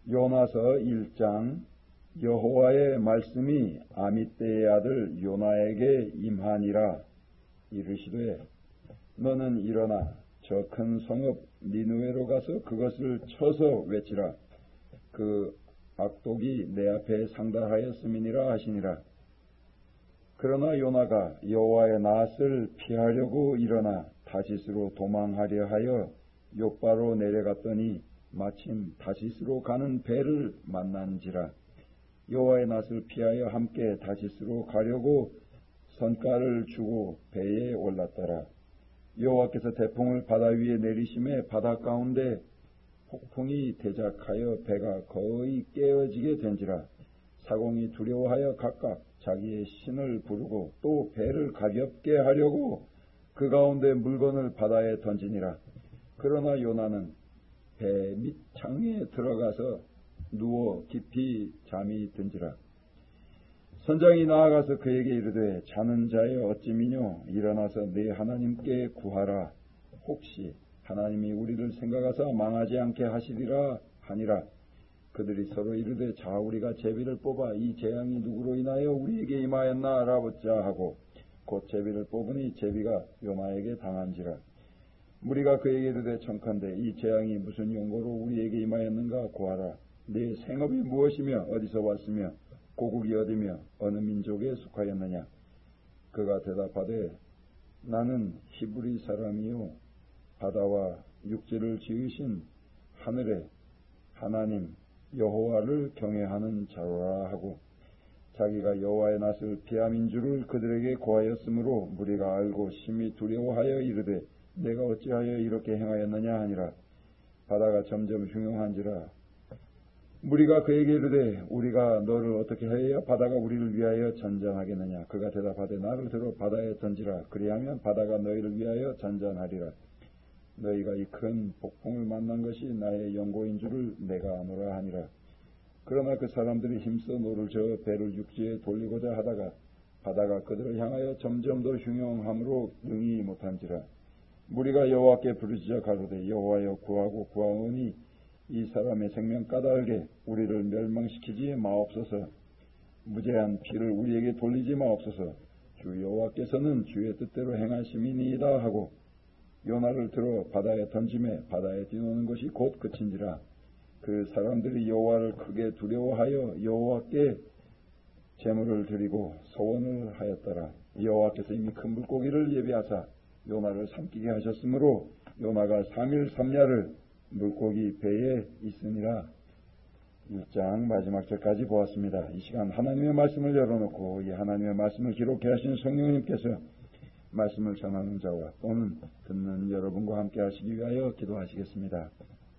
요나서 1장. 여호와의 말씀이 아미떼의 아들 요나에게 임하니라. 이르시되 너는 일어나 저 큰 성읍 니느웨로 가서 그것을 쳐서 외치라. 그 악독이 내 앞에 상달하였음이니라 하시니라. 그러나 요나가 여호와의 낯을 피하려고 일어나 다시스로 도망하려 하여 욥바로 내려갔더니 마침 다시스로 가는 배를 만난지라. 여호와의 낯을 피하여 함께 다시스로 가려고 선가를 주고 배에 올랐더라. 여호와께서 태풍을 바다 위에 내리심에 바다 가운데 폭풍이 대작하여 배가 거의 깨어지게 된지라. 사공이 두려워하여 각각 자기의 신을 부르고 또 배를 가볍게 하려고 그 가운데 물건을 바다에 던지니라. 그러나 요나는 배 밑 창에 들어가서 누워 깊이 잠이 든지라. 선장이 나아가서 그에게 이르되 자는 자여 어찌미뇨 일어나서 네 하나님께 구하라. 혹시 하나님이 우리를 생각하사 망하지 않게 하시리라 하니라. 그들이 서로 이르되 자 우리가 제비를 뽑아 이 재앙이 누구로 인하여 우리에게 임하였나 알아보자 하고 곧 제비를 뽑으니 제비가 요나에게 당한지라. 무리가 그에게 이르되 청컨대 이 재앙이 무슨 용고로 우리에게 임하였는가 고하라. 네 생업이 무엇이며 어디서 왔으며 고국이 어디며 어느 민족에 속하였느냐. 그가 대답하되 나는 히브리 사람이요 바다와 육지를 지으신 하늘의 하나님 여호와를 경외하는 자로라 하고 자기가 여호와의 낯을 피함인 줄을 그들에게 고하였으므로 무리가 알고 심히 두려워하여 이르되 내가 어찌하여 이렇게 행하였느냐 하니라. 바다가 점점 흉흉한지라. 무리가 그에게 이르되 우리가 너를 어떻게 하여 바다가 우리를 위하여 잔잔하겠느냐. 그가 대답하되 나를 들어 바다에 던지라. 그리하면 바다가 너희를 위하여 잔잔하리라. 너희가 이 큰 폭풍을 만난 것이 나의 연고인 줄을 내가 아노라 하니라. 그러나 그 사람들이 힘써 노를 저어 배를 육지에 돌리고자 하다가 바다가 그들을 향하여 점점 더 흉흉함으로 능히 못한지라. 무리가 여호와께 부르짖어 가로되 여호와여 구하고 구하오니 이 사람의 생명 까닭에 우리를 멸망시키지 마옵소서. 무죄한 피를 우리에게 돌리지 마옵소서. 주 여호와께서는 주의 뜻대로 행하심이니이다 하고 요나를 들어 바다에 던짐에 바다에 뛰노는 것이 곧 그친지라. 그 사람들이 여호와를 크게 두려워하여 여호와께 제물을 드리고 소원을 하였더라. 여호와께서 이미 큰 물고기를 예비하사 요나를 삼키게 하셨으므로 요나가 3일 3야를 물고기 배에 있으니라. 1장 마지막 절까지 보았습니다. 이 시간 하나님의 말씀을 열어놓고 이 하나님의 말씀을 기록해 하신 성령님께서 말씀을 전하는 자와 또는 듣는 여러분과 함께 하시기 위하여 기도하시겠습니다.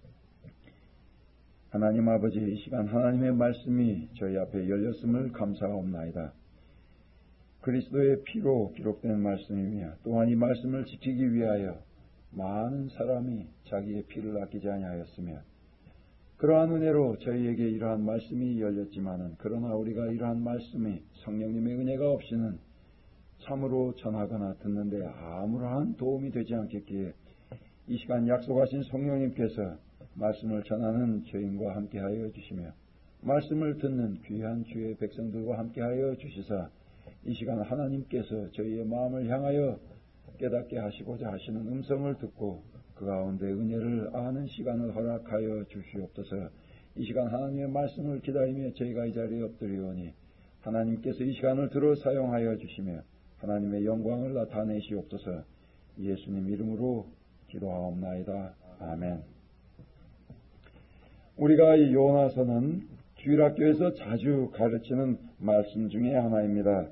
하나님 아버지, 이 시간 하나님의 말씀이 저희 앞에 열렸음을 감사하옵나이다. 그리스도의 피로 기록된 말씀이며 또한 이 말씀을 지키기 위하여 많은 사람이 자기의 피를 아끼지 아니하였으며 그러한 은혜로 저희에게 이러한 말씀이 열렸지만은 그러나 우리가 이러한 말씀이 성령님의 은혜가 없이는 참으로 전하거나 듣는데 아무런 도움이 되지 않겠기에 이 시간 약속하신 성령님께서 말씀을 전하는 저희과 함께하여 주시며 말씀을 듣는 귀한 주의 백성들과 함께하여 주시사 이 시간 하나님께서 저희의 마음을 향하여 깨닫게 하시고자 하시는 음성을 듣고 그 가운데 은혜를 아는 시간을 허락하여 주시옵소서. 이 시간 하나님의 말씀을 기다리며 저희가 이 자리에 엎드리오니 하나님께서 이 시간을 들어 사용하여 주시며 하나님의 영광을 나타내시옵소서. 예수님 이름으로 기도하옵나이다. 아멘. 우리가 이 요나서는 주일학교에서 자주 가르치는 말씀 중에 하나입니다.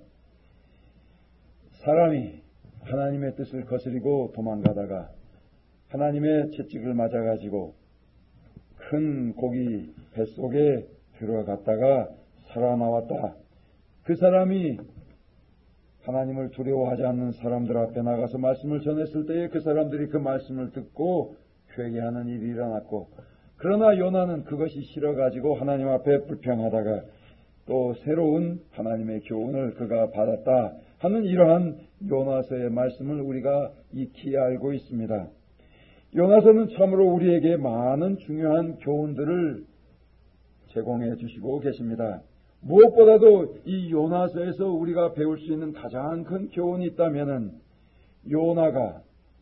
사람이 하나님의 뜻을 거스리고 도망가다가 하나님의 채찍을 맞아가지고 큰 고기 뱃속에 들어갔다가 살아나왔다. 그 사람이 하나님을 두려워하지 않는 사람들 앞에 나가서 말씀을 전했을 때에 그 사람들이 그 말씀을 듣고 회개하는 일이 일어났고 그러나 요나는 그것이 싫어가지고 하나님 앞에 불평하다가 또 새로운 하나님의 교훈을 그가 받았다 하는 이러한 요나서의 말씀을 우리가 익히 알고 있습니다. 요나서는 참으로 우리에게 많은 중요한 교훈들을 제공해 주시고 계십니다. 무엇보다도 이 요나서에서 우리가 배울 수 있는 가장 큰 교훈이 있다면은 요나가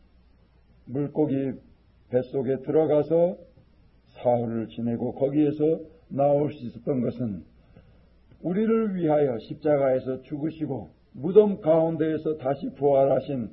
물고기 뱃속에 들어가서 사흘을 지내고 거기에서 나올 수 있었던 것은 우리를 위하여 십자가에서 죽으시고 무덤 가운데에서 다시 부활하신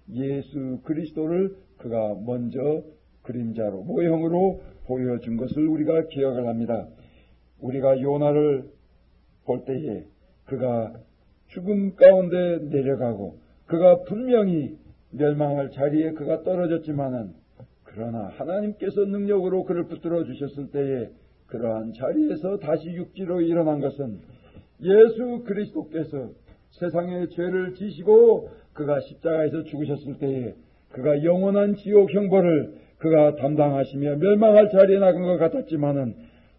예수 그리스도를 그가 먼저 그림자로 모형으로 보여준 것을 우리가 기억을 합니다. 우리가 요나를 볼 때에 그가 죽음 가운데 내려가고 그가 분명히 멸망할 자리에 그가 떨어졌지만은 그러나 하나님께서 능력으로 그를 붙들어 주셨을 때에 그러한 자리에서 다시 육지로 일어난 것은 예수 그리스도께서 세상의 죄를 지시고 그가 십자가에서 죽으셨을 때에 그가 영원한 지옥 형벌을 그가 담당하시며 멸망할 자리에 나간 것 같았지만은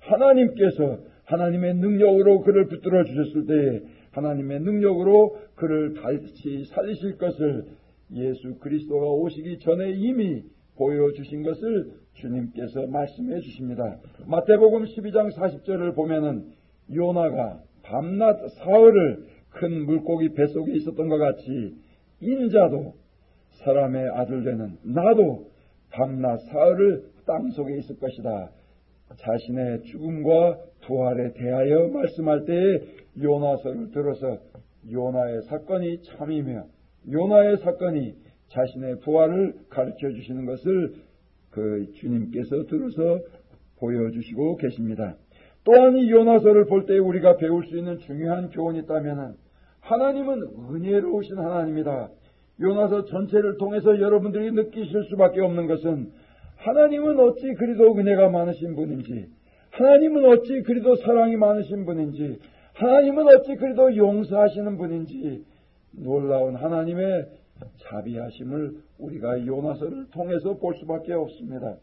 하나님께서 하나님의 능력으로 그를 붙들어 주셨을 때에 하나님의 능력으로 그를 다시 살리실 것을 예수 그리스도가 오시기 전에 이미 보여주신 것을 주님께서 말씀해 주십니다. 마태복음 12장 40절을 보면은 요나가 밤낮 사흘을 큰 물고기 뱃속에 있었던 것 같이 인자도 사람의 아들 되는 나도 밤낮 사흘을 땅속에 있을 것이다. 자신의 죽음과 부활에 대하여 말씀할 때에 요나서를 들어서 요나의 사건이 참이며 요나의 사건이 자신의 부활을 가르쳐 주시는 것을 그 주님께서 들어서 보여주시고 계십니다. 또한 이 요나서를 볼 때 우리가 배울 수 있는 중요한 교훈이 있다면 하나님은 은혜로우신 하나님이다. 요나서 전체를 통해서 여러분들이 느끼실 수밖에 없는 것은 하나님은 어찌 그리도 은혜가 많으신 분인지, 하나님은 어찌 그리도 사랑이 많으신 분인지, 하나님은 어찌 그리도 용서하시는 분인지 놀라운 하나님의 자비하심을 우리가 요나서를 통해서 볼 수밖에 없습니다.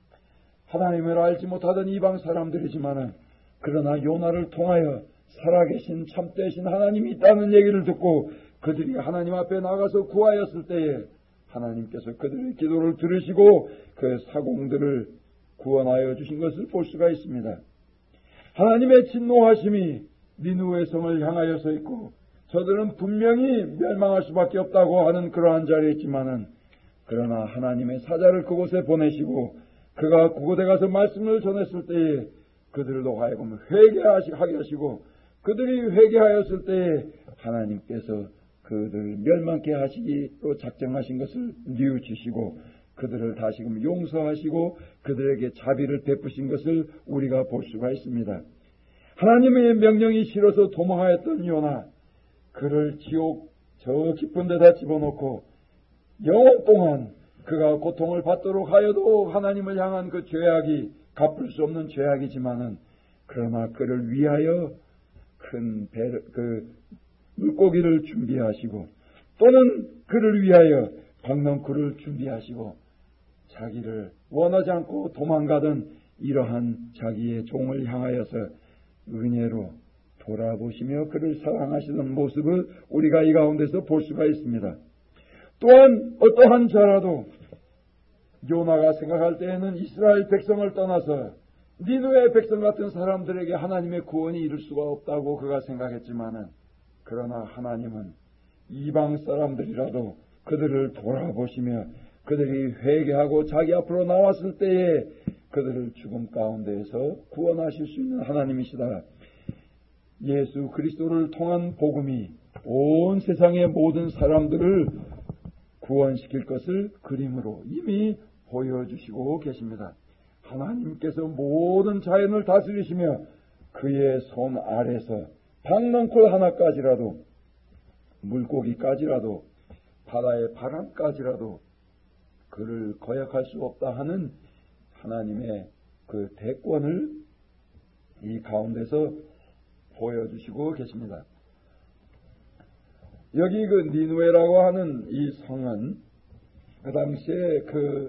하나님을 알지 못하던 이방 사람들이지만은 그러나 요나를 통하여 살아계신 참되신 하나님이 있다는 얘기를 듣고 그들이 하나님 앞에 나가서 구하였을 때에 하나님께서 그들의 기도를 들으시고 그 사공들을 구원하여 주신 것을 볼 수가 있습니다. 하나님의 진노하심이 니느웨 성을 향하여서 있고 저들은 분명히 멸망할 수밖에 없다고 하는 그러한 자리에 있지만은 그러나 하나님의 사자를 그곳에 보내시고 그가 그곳에 가서 말씀을 전했을 때에 그들도 하여금 회개하게 하시고 그들이 회개하였을 때에 하나님께서 그들을 멸망케 하시기로 작정하신 것을 뉘우치시고 그들을 다시금 용서하시고 그들에게 자비를 베푸신 것을 우리가 볼 수가 있습니다. 하나님의 명령이 싫어서 도망하였던 요나, 그를 지옥 저 깊은 데다 집어넣고 영원 동안 그가 고통을 받도록 하여도 하나님을 향한 그 죄악이 갚을 수 없는 죄악이지만은 그러나 그를 위하여 큰 물고기를 준비하시고 또는 그를 위하여 박넝쿨을 준비하시고 자기를 원하지 않고 도망가던 이러한 자기의 종을 향하여서 은혜로 돌아보시며 그를 사랑하시는 모습을 우리가 이 가운데서 볼 수가 있습니다. 또한 어떠한 자라도 요나가 생각할 때에는 이스라엘 백성을 떠나서 니느웨 백성 같은 사람들에게 하나님의 구원이 이룰 수가 없다고 그가 생각했지만은 그러나 하나님은 이방 사람들이라도 그들을 돌아보시며 그들이 회개하고 자기 앞으로 나왔을 때에 그들을 죽음 가운데에서 구원하실 수 있는 하나님이시다. 예수 그리스도를 통한 복음이 온 세상의 모든 사람들을 구원시킬 것을 그림으로 이미 보여주시고 계십니다. 하나님께서 모든 자연을 다스리시며 그의 손 아래서 박넝쿨 하나까지라도 물고기까지라도 바다의 바람까지라도 그를 거역할 수 없다 하는 하나님의 그 대권을 이 가운데서 보여주시고 계십니다. 여기 그 니느웨라고 하는 이 성은 그 당시에 그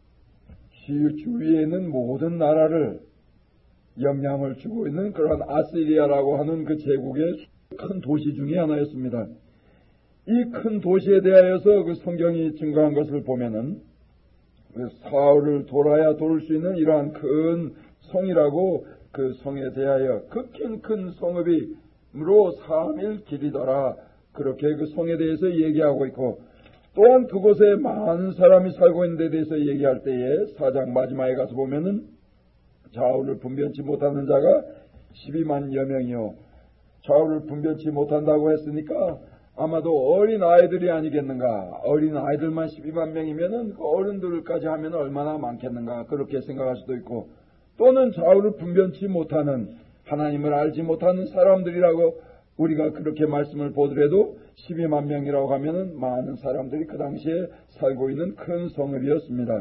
주위에 있는 모든 나라를 영향을 주고 있는 그런 아시리아라고 하는 그 제국의 큰 도시 중에 하나였습니다. 이 큰 도시에 대하여서 그 성경이 증거한 것을 보면은 그 사흘을 돌아야 돌을 수 있는 이러한 큰 성이라고 그 성에 대하여 극히 큰 성읍이므로 3일 길이더라. 그렇게 그 성에 대해서 얘기하고 있고, 또한 그곳에 많은 사람이 살고 있는 데 대해서 얘기할 때에 4장 마지막에 가서 보면은 좌우를 분변치 못하는 자가 12만여 명이요. 좌우를 분변치 못한다고 했으니까 아마도 어린 아이들이 아니겠는가. 어린 아이들만 12만 명이면은 그 어른들까지 하면 얼마나 많겠는가. 그렇게 생각할 수도 있고, 또는 좌우를 분변치 못하는, 하나님을 알지 못하는 사람들이라고 우리가 그렇게 말씀을 보더라도 12만 명이라고 하면은 많은 사람들이 그 당시에 살고 있는 큰 성읍이었습니다.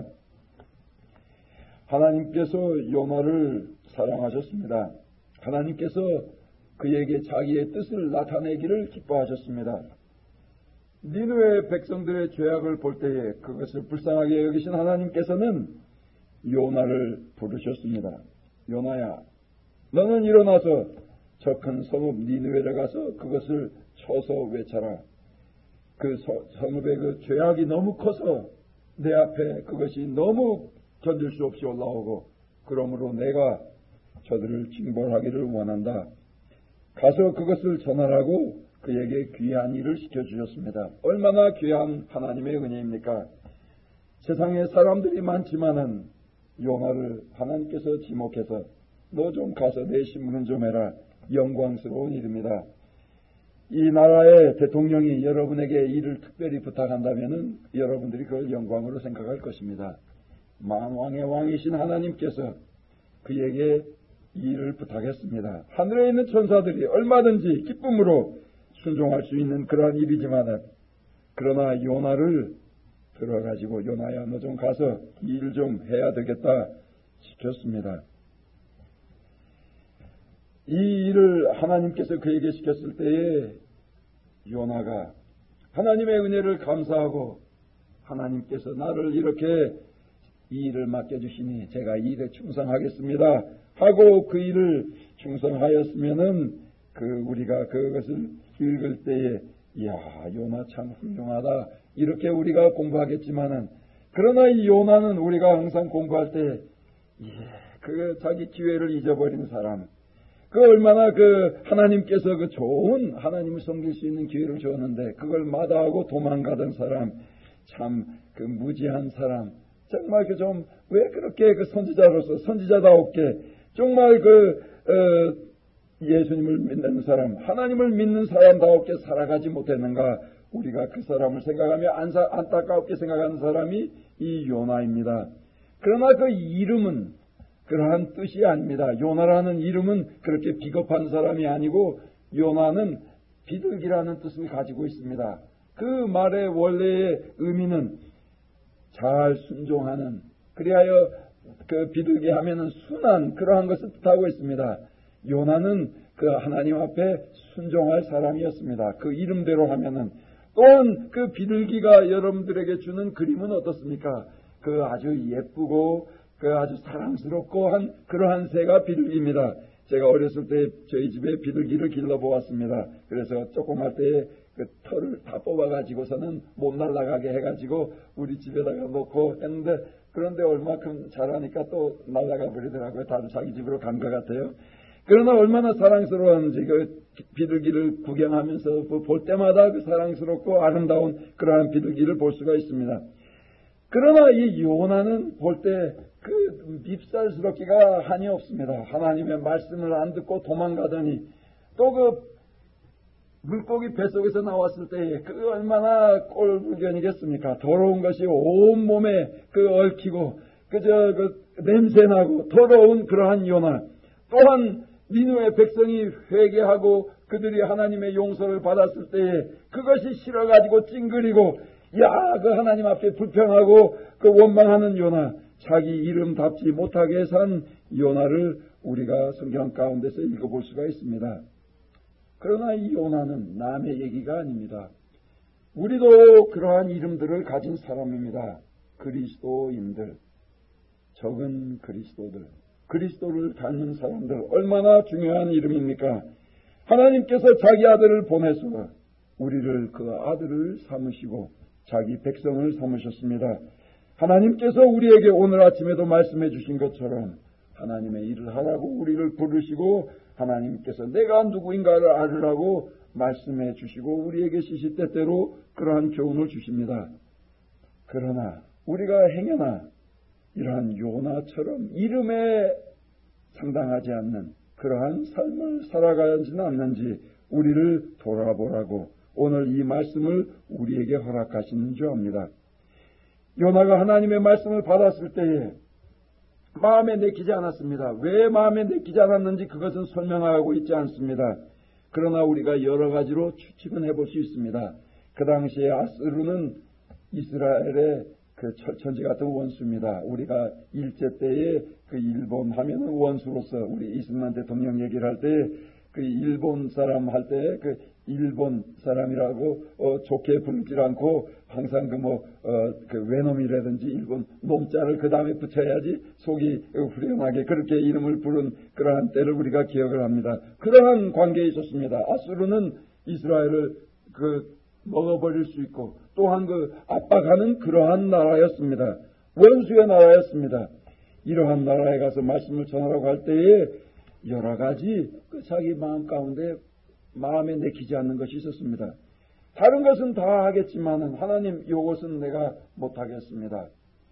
하나님께서 요나를 사랑하셨습니다. 하나님께서 그에게 자기의 뜻을 나타내기를 기뻐하셨습니다. 니느웨 백성들의 죄악을 볼 때에 그것을 불쌍하게 여기신 하나님께서는 요나를 부르셨습니다. 요나야, 너는 일어나서 저 큰 성읍 니느웨에 가서 그것을 쳐서 외쳐라. 그 성읍의 그 죄악이 너무 커서 내 앞에 그것이 너무 견딜 수 없이 올라오고, 그러므로 내가 저들을 징벌하기를 원한다. 가서 그것을 전하라고 그에게 귀한 일을 시켜주셨습니다. 얼마나 귀한 하나님의 은혜입니까? 세상에 사람들이 많지만은 요나를 하나님께서 지목해서 너 좀 가서 내 신문은 좀 해라. 영광스러운 일입니다. 이 나라의 대통령이 여러분에게 일을 특별히 부탁한다면은 여러분들이 그걸 영광으로 생각할 것입니다. 만왕의 왕이신 하나님께서 그에게 일을 부탁했습니다. 하늘에 있는 천사들이 얼마든지 기쁨으로 순종할 수 있는 그러한 일이지만, 그러나 요나를 들어가지고 요나야 너 좀 가서 일 좀 해야 되겠다 시켰습니다. 이 일을 하나님께서 그에게 시켰을 때에 요나가 하나님의 은혜를 감사하고, 하나님께서 나를 이렇게 이 일을 맡겨주시니 제가 이 일에 충성하겠습니다 하고 그 일을 충성하였으면은 우리가 그것을 읽을 때에 이야 요나 참 훌륭하다 이렇게 우리가 공부하겠지만은, 그러나 이 요나는 우리가 항상 공부할 때 그 자기 기회를 잊어버린 사람, 그 얼마나 하나님께서 좋은 하나님을 섬길 수 있는 기회를 주었는데 그걸 마다하고 도망가던 사람, 참 무지한 사람, 정말 좀 왜 그렇게 선지자로서 선지자다웠게 정말 예수님을 믿는 사람, 하나님을 믿는 사람다웠게 살아가지 못했는가. 우리가 그 사람을 생각하며 안타깝게 생각하는 사람이 이 요나입니다. 그러나 그 이름은 그러한 뜻이 아닙니다. 요나라는 이름은 그렇게 비겁한 사람이 아니고 요나는 비둘기라는 뜻을 가지고 있습니다. 그 말의 원래의 의미는 잘 순종하는, 그리하여 비둘기 하면은 순한 그러한 것을 뜻하고 있습니다. 요나는 하나님 앞에 순종할 사람이었습니다. 그 이름대로 하면은. 또한 비둘기가 여러분들에게 주는 그림은 어떻습니까? 아주 예쁘고 아주 사랑스럽고 한 그러한 새가 비둘기입니다. 제가 어렸을 때 저희 집에 비둘기를 길러보았습니다. 그래서 조그만 때에 털을 다 뽑아가지고서는 못 날아가게 해가지고 우리 집에다가 놓고 했는데, 그런데 얼마큼 자라니까 또 날아가 버리더라고요. 다들 자기 집으로 간 것 같아요. 그러나 얼마나 사랑스러운지 비둘기를 구경하면서 볼 때마다 사랑스럽고 아름다운 그러한 비둘기를 볼 수가 있습니다. 그러나 이 요나는 볼 때 밉살스럽기가 한이 없습니다. 하나님의 말씀을 안 듣고 도망가더니 또 물고기 뱃속에서 나왔을 때 얼마나 꼴불견이겠습니까? 더러운 것이 온몸에 얽히고 냄새나고 더러운 그러한 요나. 또한 니느웨 백성이 회개하고 그들이 하나님의 용서를 받았을 때에 그것이 싫어가지고 찡그리고 하나님 앞에 불평하고 원망하는 요나, 자기 이름답지 못하게 산 요나를 우리가 성경 가운데서 읽어볼 수가 있습니다. 그러나 이 요나는 남의 얘기가 아닙니다. 우리도 그러한 이름들을 가진 사람입니다. 그리스도인들, 적은 그리스도들, 그리스도를 닮은 사람들, 얼마나 중요한 이름입니까? 하나님께서 자기 아들을 보내서 우리를 그 아들을 삼으시고 자기 백성을 삼으셨습니다. 하나님께서 우리에게 오늘 아침에도 말씀해 주신 것처럼 하나님의 일을 하라고 우리를 부르시고 하나님께서 내가 누구인가를 알으라고 말씀해 주시고 우리에게 시시때때로 그러한 교훈을 주십니다. 그러나 우리가 행여나 이러한 요나처럼 이름에 상당하지 않는 그러한 삶을 살아가지는 않는지 우리를 돌아보라고 오늘 이 말씀을 우리에게 허락하시는 줄 압니다. 요나가 하나님의 말씀을 받았을 때에 마음에 내키지 않았습니다. 왜 마음에 내키지 않았는지 그것은 설명하고 있지 않습니다. 그러나 우리가 여러 가지로 추측은 해볼 수 있습니다. 그 당시에 아수르는 이스라엘의 그 철천지 같은 원수입니다. 우리가 일제 때에 그 일본 하면은 원수로서 우리 이승만 대통령 얘기를 할 때 그 일본 사람 할 때 그 일본 사람이라고 좋게 부르지 않고 항상 그 외놈이라든지 일본 놈자를 그 다음에 붙여야지 속이 후련하게 그렇게 이름을 부른 그러한 때를 우리가 기억을 합니다. 그러한 관계에 있었습니다. 아수르는 이스라엘을 먹어버릴 수 있고 또한 압박하는 그러한 나라였습니다. 원수의 나라였습니다. 이러한 나라에 가서 말씀을 전하라고 할 때에 여러 가지 자기 마음 가운데 마음에 내키지 않는 것이 있었습니다. 다른 것은 다 하겠지만은 하나님 이것은 내가 못하겠습니다.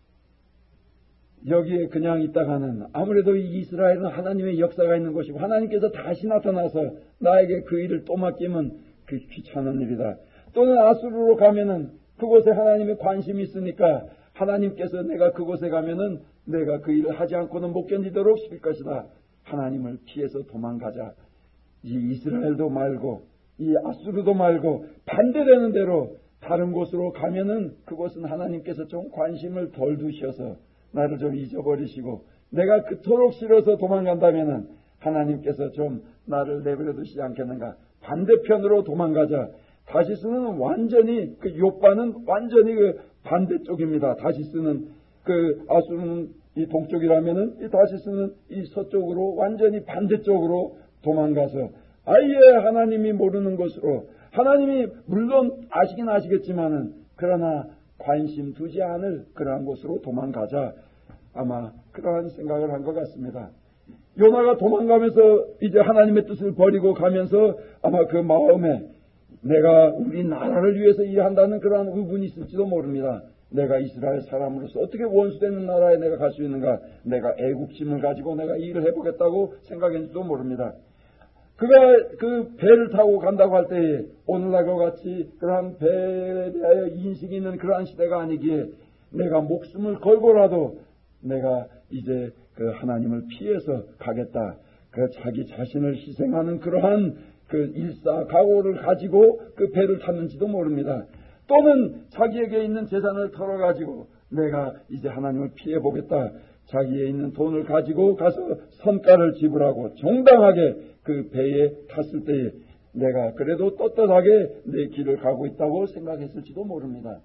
여기에 그냥 있다가는 아무래도 이 이스라엘은 하나님의 역사가 있는 것이고 하나님께서 다시 나타나서 나에게 그 일을 또 맡기면 그 귀찮은 일이다. 또는 아수르로 가면은 그곳에 하나님의 관심이 있으니까 하나님께서 내가 그곳에 가면은 내가 그 일을 하지 않고는 못 견디도록 시킬 것이다. 하나님을 피해서 도망가자. 이 이스라엘도 말고 이 아수르도 말고 반대되는 대로 다른 곳으로 가면은 그곳은 하나님께서 좀 관심을 덜 두셔서 나를 좀 잊어버리시고 내가 그토록 싫어서 도망간다면은 하나님께서 좀 나를 내버려 두시지 않겠는가. 반대편으로 도망가자. 다시스는 완전히 욥바는 완전히 반대쪽입니다. 다시스는 아수르는 이 동쪽이라면은 이 다시스는 이 서쪽으로 완전히 반대쪽으로 도망가서 아예 하나님이 모르는 것으로 하나님이 물론 아시긴 아시겠지만은 그러나 관심 두지 않을 그러한 곳으로 도망가자. 아마 그러한 생각을 한 것 같습니다. 요나가 도망가면서 이제 하나님의 뜻을 버리고 가면서 아마 그 마음에 내가 우리 나라를 위해서 일한다는 그러한 의분이 있을지도 모릅니다. 내가 이스라엘 사람으로서 어떻게 원수되는 나라에 내가 갈 수 있는가. 내가 애국심을 가지고 내가 일을 해보겠다고 생각했는지도 모릅니다. 그가 그 배를 타고 간다고 할 때에 오늘날과 같이 그러한 배에 대하여 인식이 있는 그러한 시대가 아니기에 내가 목숨을 걸고라도 내가 이제 그 하나님을 피해서 가겠다. 그 자기 자신을 희생하는 그러한 그 일사각오를 가지고 그 배를 탔는지도 모릅니다. 또는 자기에게 있는 재산을 털어가지고 내가 이제 하나님을 피해보겠다. 자기에 있는 돈을 가지고 가서 선가를 지불하고 정당하게 그 배에 탔을 때에 내가 그래도 떳떳하게 내 길을 가고 있다고 생각했을지도 모릅니다.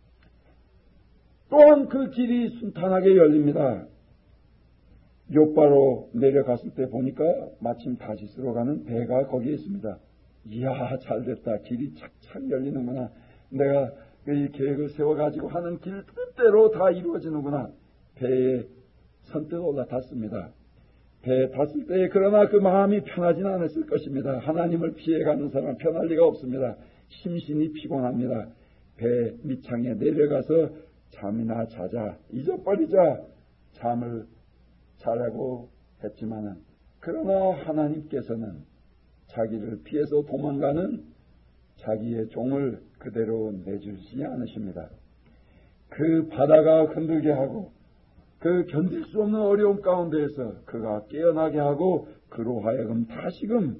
또한 그 길이 순탄하게 열립니다. 욥바로 내려갔을 때 보니까 마침 다시스로 가는 배가 거기에 있습니다. 이야, 잘됐다. 길이 착착 열리는구나. 내가 이 계획을 세워가지고 하는 길 뜻대로 다 이루어지는구나. 배에 선뜻 올라탔습니다. 배에 탔을 때에 그러나 그 마음이 편하지는 않았을 것입니다. 하나님을 피해가는 사람 편할 리가 없습니다. 심신이 피곤합니다. 배 밑창에 내려가서 잠이나 자자, 잊어버리자 잠을 자라고 했지만은 그러나 하나님께서는 자기를 피해서 도망가는 자기의 종을 그대로 내주시지 않으십니다. 그 바다가 흔들게 하고 그 견딜 수 없는 어려움 가운데에서 그가 깨어나게 하고 그로 하여금 다시금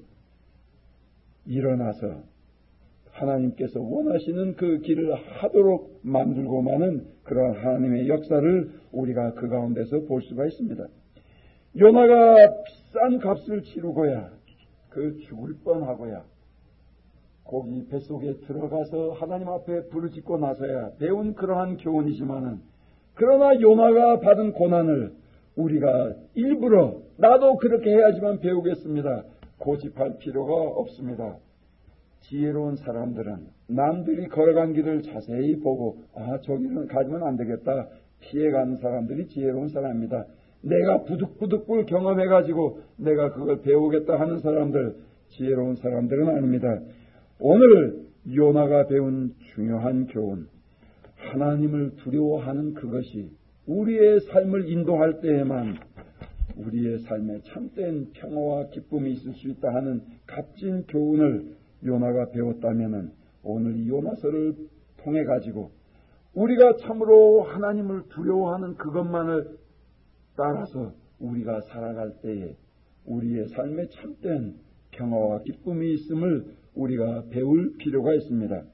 일어나서 하나님께서 원하시는 그 길을 하도록 만들고만은 그런 하나님의 역사를 우리가 그 가운데서 볼 수가 있습니다. 요나가 비싼 값을 치르고야 그 죽을 뻔하고야 거기 뱃속에 들어가서 하나님 앞에 부르짖고 나서야 배운 그러한 교훈이지만은 그러나 요나가 받은 고난을 우리가 일부러 나도 그렇게 해야지만 배우겠습니다. 고집할 필요가 없습니다. 지혜로운 사람들은 남들이 걸어간 길을 자세히 보고 저기는 가면 안 되겠다 피해가는 사람들이 지혜로운 사람입니다. 내가 부득부득 경험해가지고 내가 그걸 배우겠다 하는 사람들, 지혜로운 사람들은 아닙니다. 오늘 요나가 배운 중요한 교훈, 하나님을 두려워하는 그것이 우리의 삶을 인도할 때에만 우리의 삶에 참된 평화와 기쁨이 있을 수 있다 하는 값진 교훈을 요나가 배웠다면 오늘 이 요나서를 통해 가지고 우리가 참으로 하나님을 두려워하는 그것만을 따라서 우리가 살아갈 때에 우리의 삶에 참된 평화와 기쁨이 있음을 우리가 배울 필요가 있습니다.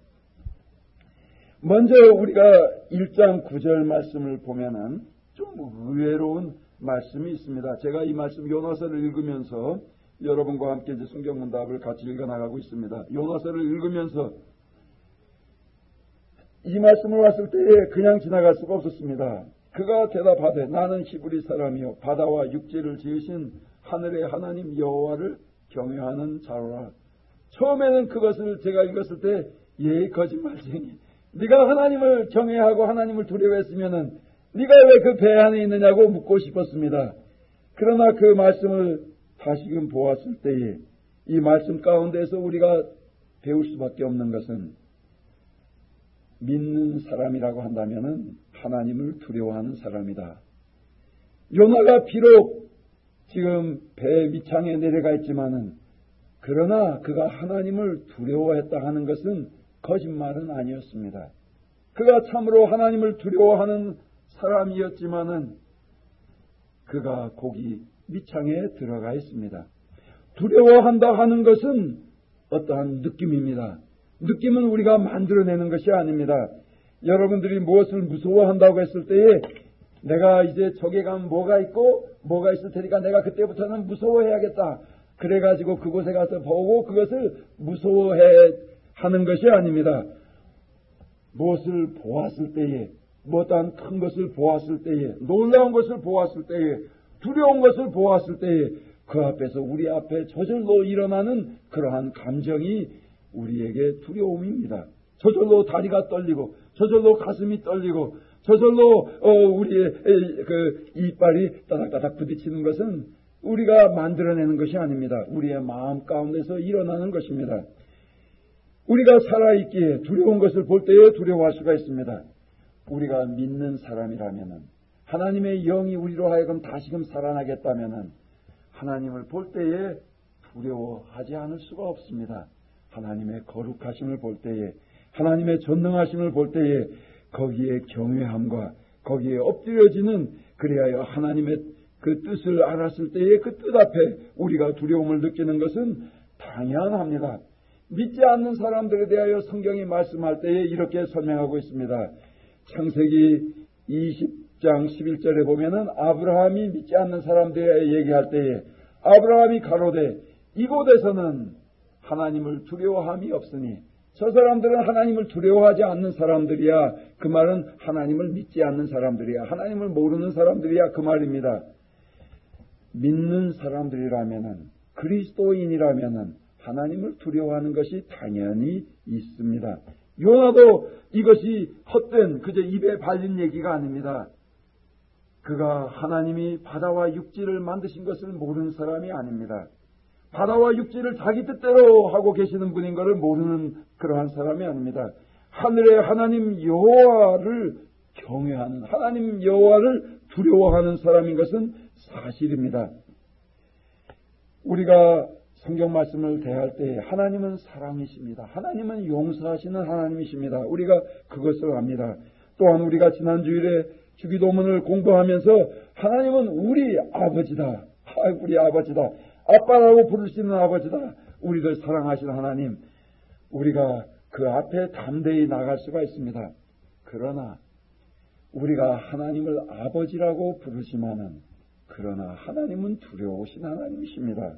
먼저 우리가 1장 9절 말씀을 보면은 좀 의외로운 말씀이 있습니다. 제가 이 말씀 요나서를 읽으면서 여러분과 함께 이제 성경문답을 같이 읽어나가고 있습니다. 요나서를 읽으면서 이 말씀을 왔을 때에 그냥 지나갈 수가 없었습니다. 그가 대답하되 나는 히브리 사람이요 바다와 육지를 지으신 하늘의 하나님 여호와를 경외하는 자로라. 처음에는 그것을 제가 읽었을 때 거짓말쟁이, 네가 하나님을 경외하고 하나님을 두려워했으면은 네가 왜 그 배 안에 있느냐고 묻고 싶었습니다. 그러나 그 말씀을 다시금 보았을 때에 이 말씀 가운데서 우리가 배울 수밖에 없는 것은 믿는 사람이라고 한다면은 하나님을 두려워하는 사람이다. 요나가 비록 지금 배 밑창에 내려가 있지만은 그러나 그가 하나님을 두려워했다 하는 것은 거짓말은 아니었습니다. 그가 참으로 하나님을 두려워하는 사람이었지만은 그가 거기 밑창에 들어가 있습니다. 두려워한다 하는 것은 어떠한 느낌입니다. 느낌은 우리가 만들어내는 것이 아닙니다. 여러분들이 무엇을 무서워한다고 했을 때에 내가 이제 저기 가면 뭐가 있고 뭐가 있을 테니까 내가 그때부터는 무서워해야겠다. 그래가지고 그곳에 가서 보고 그것을 무서워해 하는 것이 아닙니다. 무엇을 보았을 때에, 어떠한 큰 것을 보았을 때에, 놀라운 것을 보았을 때에, 두려운 것을 보았을 때에 그 앞에서 우리 앞에 저절로 일어나는 그러한 감정이 우리에게 두려움입니다. 저절로 다리가 떨리고 저절로 가슴이 떨리고 저절로 우리의 그 이빨이 따닥따닥 부딪히는 것은 우리가 만들어내는 것이 아닙니다. 우리의 마음 가운데서 일어나는 것입니다. 우리가 살아있기에 두려운 것을 볼 때에 두려워할 수가 있습니다. 우리가 믿는 사람이라면 하나님의 영이 우리로 하여금 다시금 살아나겠다면 하나님을 볼 때에 두려워하지 않을 수가 없습니다. 하나님의 거룩하심을 볼 때에, 하나님의 전능하심을 볼 때에 거기에 경외함과 거기에 엎드려지는, 그래야 하나님의 그 뜻을 알았을 때에 그 뜻 앞에 우리가 두려움을 느끼는 것은 당연합니다. 믿지 않는 사람들에 대하여 성경이 말씀할 때에 이렇게 설명하고 있습니다. 창세기 20장 11절에 보면은 아브라함이 믿지 않는 사람들에 얘기할 때에 아브라함이 가로되 이곳에서는 하나님을 두려워함이 없으니 저 사람들은 하나님을 두려워하지 않는 사람들이야. 그 말은 하나님을 믿지 않는 사람들이야. 하나님을 모르는 사람들이야. 그 말입니다. 믿는 사람들이라면은, 그리스도인이라면은 하나님을 두려워하는 것이 당연히 있습니다. 요나도 이것이 헛된 그저 입에 발린 얘기가 아닙니다. 그가 하나님이 바다와 육지를 만드신 것을 모르는 사람이 아닙니다. 바다와 육지를 자기 뜻대로 하고 계시는 분인 것을 모르는 그러한 사람이 아닙니다. 하늘의 하나님 여호와를 경외하는, 하나님 여호와를 두려워하는 사람인 것은 사실입니다. 우리가 성경 말씀을 대할 때 하나님은 사랑이십니다. 하나님은 용서하시는 하나님이십니다. 우리가 그것을 압니다. 또한 우리가 지난 주일에 주기도문을 공부하면서 하나님은 우리 아버지다. 우리 아버지다. 아빠라고 부를 수 있는 아버지다. 우리를 사랑하시는 하나님. 우리가 그 앞에 담대히 나갈 수가 있습니다. 그러나 우리가 하나님을 아버지라고 부르지만은 그러나 하나님은 두려우신 하나님이십니다.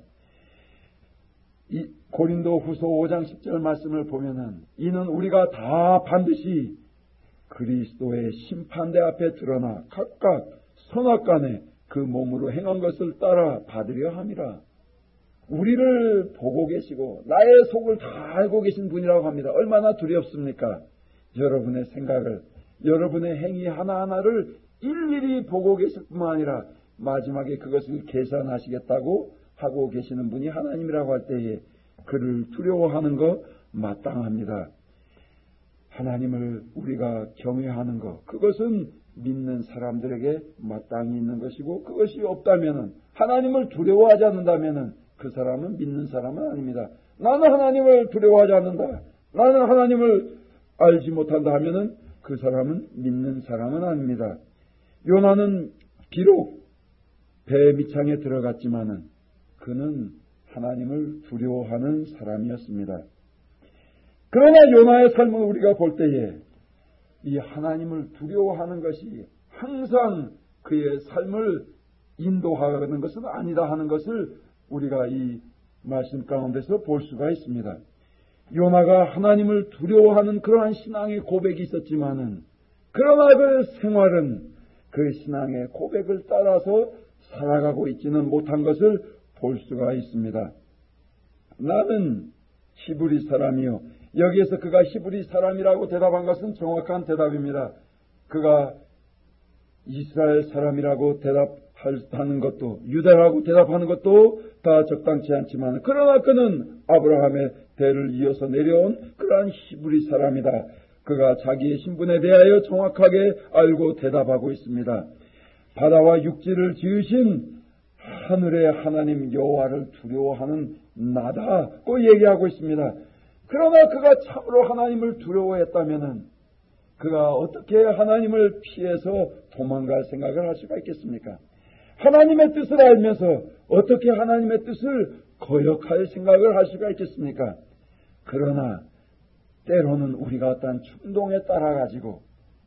이 고린도 후서 5장 10절 말씀을 보면은 이는 우리가 다 반드시 그리스도의 심판대 앞에 드러나 각각 선악간에 그 몸으로 행한 것을 따라 받으려 함이라. 우리를 보고 계시고 나의 속을 다 알고 계신 분이라고 합니다. 얼마나 두렵습니까? 여러분의 생각을, 여러분의 행위 하나하나를 일일이 보고 계실 뿐만 아니라 마지막에 그것을 계산하시겠다고 하고 계시는 분이 하나님이라고 할 때에 그를 두려워하는 거 마땅합니다. 하나님을 우리가 경외하는 것, 그것은 믿는 사람들에게 마땅히 있는 것이고, 그것이 없다면, 하나님을 두려워하지 않는다면 그 사람은 믿는 사람은 아닙니다. 나는 하나님을 두려워하지 않는다, 나는 하나님을 알지 못한다 하면은 그 사람은 믿는 사람은 아닙니다. 요나는 비록 배 밑창에 들어갔지만은 그는 하나님을 두려워하는 사람이었습니다. 그러나 요나의 삶을 우리가 볼 때에 이 하나님을 두려워하는 것이 항상 그의 삶을 인도하는 것은 아니다 하는 것을 우리가 이 말씀 가운데서 볼 수가 있습니다. 요나가 하나님을 두려워하는 그러한 신앙의 고백이 있었지만은, 그러나 그 생활은 그 신앙의 고백을 따라서 살아가고 있지는 못한 것을 볼 수가 있습니다. 나는 히브리 사람이요. 여기에서 그가 히브리 사람이라고 대답한 것은 정확한 대답입니다. 그가 이스라엘 사람이라고 대답하는 것도, 유다라고 대답하는 것도 다 적당치 않지만, 그러나 그는 아브라함의 대를 이어서 내려온 그러한 히브리 사람이다. 그가 자기의 신분에 대하여 정확하게 알고 대답하고 있습니다. 바다와 육지를 지으신 하늘의 하나님 여호와를 두려워하는 나다고 얘기하고 있습니다. 그러나 그가 참으로 하나님을 두려워했다면 그가 어떻게 하나님을 피해서 도망갈 생각을 할 수가 있겠습니까? 하나님의 뜻을 알면서 어떻게 하나님의 뜻을 거역할 생각을 할 수가 있겠습니까? 그러나 때로는 우리가 어떤 충동에 따라가지고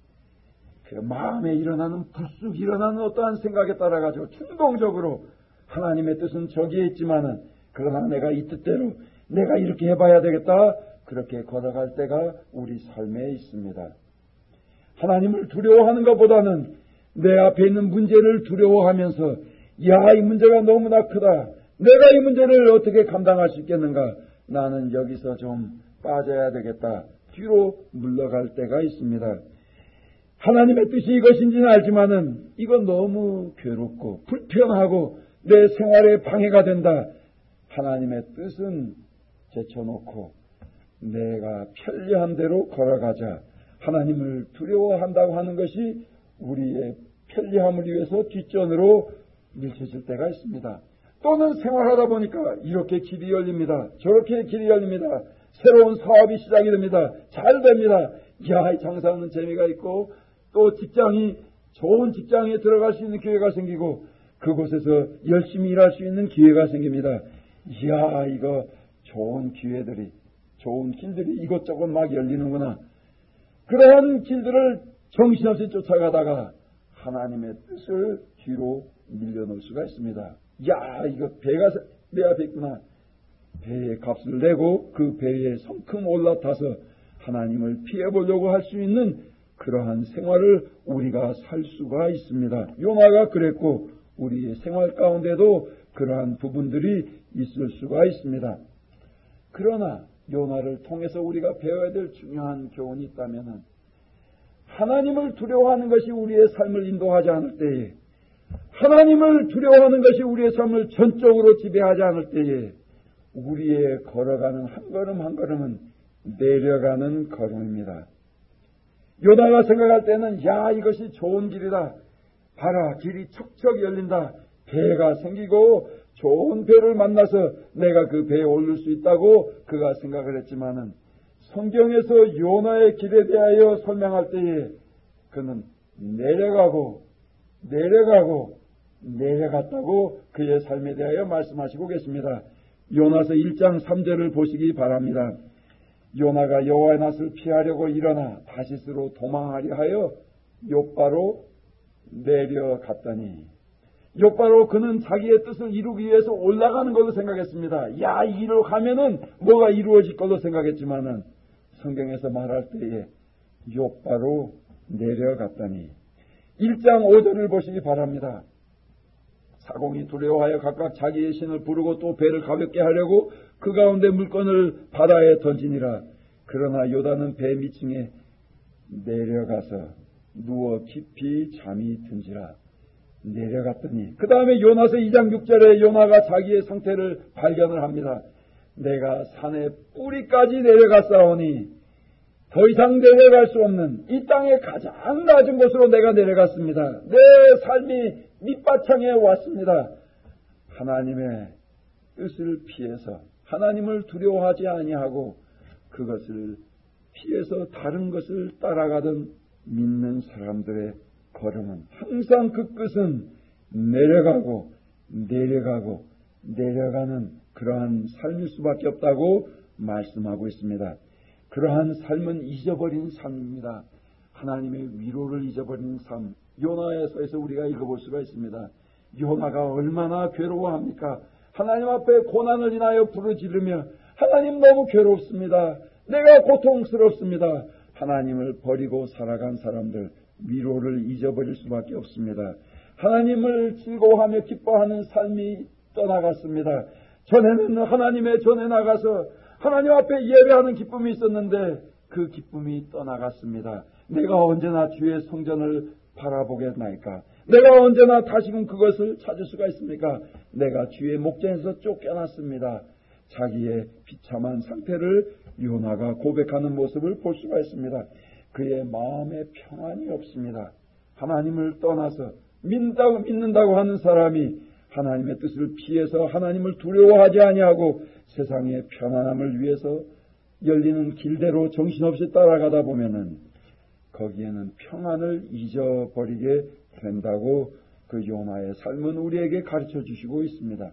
그 마음에 일어나는 불쑥 일어나는 어떠한 생각에 따라가지고 충동적으로 하나님의 뜻은 저기에 있지만은 그러나 내가 이 뜻대로 내가 이렇게 해봐야 되겠다, 그렇게 걸어갈 때가 우리 삶에 있습니다. 하나님을 두려워하는 것보다는 내 앞에 있는 문제를 두려워하면서 야, 이 문제가 너무나 크다, 내가 이 문제를 어떻게 감당할 수 있겠는가, 나는 여기서 좀 빠져야 되겠다, 뒤로 물러갈 때가 있습니다. 하나님의 뜻이 이것인지는 알지만은 이건 너무 괴롭고 불편하고 내 생활에 방해가 된다. 하나님의 뜻은 제쳐놓고 내가 편리한 대로 걸어가자. 하나님을 두려워한다고 하는 것이 우리의 편리함을 위해서 뒷전으로 밀쳐질 때가 있습니다. 또는 생활하다 보니까 이렇게 길이 열립니다. 저렇게 길이 열립니다. 새로운 사업이 시작이 됩니다. 잘 됩니다. 야, 이 장사하는 재미가 있고 또 직장이 좋은 직장에 들어갈 수 있는 기회가 생기고 그곳에서 열심히 일할 수 있는 기회가 생깁니다. 이야, 이거 좋은 기회들이, 좋은 길들이 이것저것 막 열리는구나. 그러한 길들을 정신없이 쫓아가다가 하나님의 뜻을 뒤로 밀려놓을 수가 있습니다. 야, 이거 배가 내 앞에 있구나. 배의 값을 내고 그 배에 성큼 올라타서 하나님을 피해보려고 할 수 있는 그러한 생활을 우리가 살 수가 있습니다. 요나가 그랬고 우리의 생활 가운데도 그러한 부분들이 있을 수가 있습니다. 그러나 요나를 통해서 우리가 배워야 될 중요한 교훈이 있다면 하나님을 두려워하는 것이 우리의 삶을 인도하지 않을 때에, 하나님을 두려워하는 것이 우리의 삶을 전적으로 지배하지 않을 때에 우리의 걸어가는 한 걸음 한 걸음은 내려가는 걸음입니다. 요나가 생각할 때는 야, 이것이 좋은 길이다. 봐라, 길이 척척 열린다. 배가 생기고 좋은 배를 만나서 내가 그 배에 오를 수 있다고 그가 생각을 했지만은 성경에서 요나의 길에 대하여 설명할 때에 그는 내려갔다고 그의 삶에 대하여 말씀하시고 계십니다. 요나서 1장 3절을 보시기 바랍니다. 요나가 여호와의 낯을 피하려고 일어나 다시스로 도망하려 하여 욥바로 내려갔더니, 욥바로 그는 자기의 뜻을 이루기 위해서 올라가는 걸로 생각했습니다. 야, 이 길로 가면은 뭐가 이루어질 걸로 생각했지만은 성경에서 말할 때에 욥바로 내려갔더니 1장 5절을 보시기 바랍니다. 사공이 두려워하여 각각 자기의 신을 부르고 또 배를 가볍게 하려고 그 가운데 물건을 바다에 던지니라. 그러나 요단은 배 밑층에 내려가서 누워 깊이 잠이 든지라. 내려갔더니 그 다음에 요나서 2장 6절에 요나가 자기의 상태를 발견을 합니다. 내가 산의 뿌리까지 내려갔사오니 더 이상 내려갈 수 없는 이 땅의 가장 낮은 곳으로 내가 내려갔습니다. 내 삶이 밑바탕에 왔습니다. 하나님의 뜻을 피해서 하나님을 두려워하지 아니하고 그것을 피해서 다른 것을 따라가던 믿는 사람들의 걸음은 항상 그 끝은 내려가고 내려가고 내려가는 그러한 삶일 수밖에 없다고 말씀하고 있습니다. 그러한 삶은 잊어버린 삶입니다. 하나님의 위로를 잊어버린 삶. 요나에서 우리가 읽어볼 수가 있습니다. 요나가 얼마나 괴로워합니까? 하나님 앞에 고난을 인하여 부르짖으며 하나님 너무 괴롭습니다. 내가 고통스럽습니다. 하나님을 버리고 살아간 사람들 위로를 잊어버릴 수밖에 없습니다. 하나님을 즐거워하며 기뻐하는 삶이 떠나갔습니다. 전에는 하나님의 전에 나가서 하나님 앞에 예배하는 기쁨이 있었는데 그 기쁨이 떠나갔습니다. 내가 언제나 주의 성전을 바라보겠나이까? 내가 언제나 다시금 그것을 찾을 수가 있습니까? 내가 주의 목전에서 쫓겨났습니다. 자기의 비참한 상태를 요나가 고백하는 모습을 볼 수가 있습니다. 그의 마음에 평안이 없습니다. 하나님을 떠나서 믿는다고 하는 사람이 하나님의 뜻을 피해서 하나님을 두려워하지 아니하고 세상의 편안함을 위해서 열리는 길대로 정신없이 따라가다 보면은 거기에는 평안을 잊어버리게 된다고 그 요나의 삶은 우리에게 가르쳐 주시고 있습니다.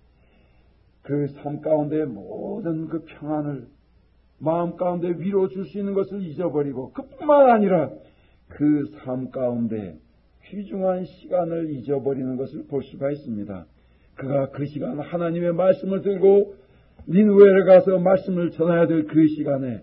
그 삶 가운데 모든 그 평안을 마음 가운데 위로 줄 수 있는 것을 잊어버리고 그뿐만 아니라 그 삶 가운데 귀중한 시간을 잊어버리는 것을 볼 수가 있습니다. 그가 그 시간 하나님의 말씀을 들고 니느웨에 가서 말씀을 전해야 될 그 시간에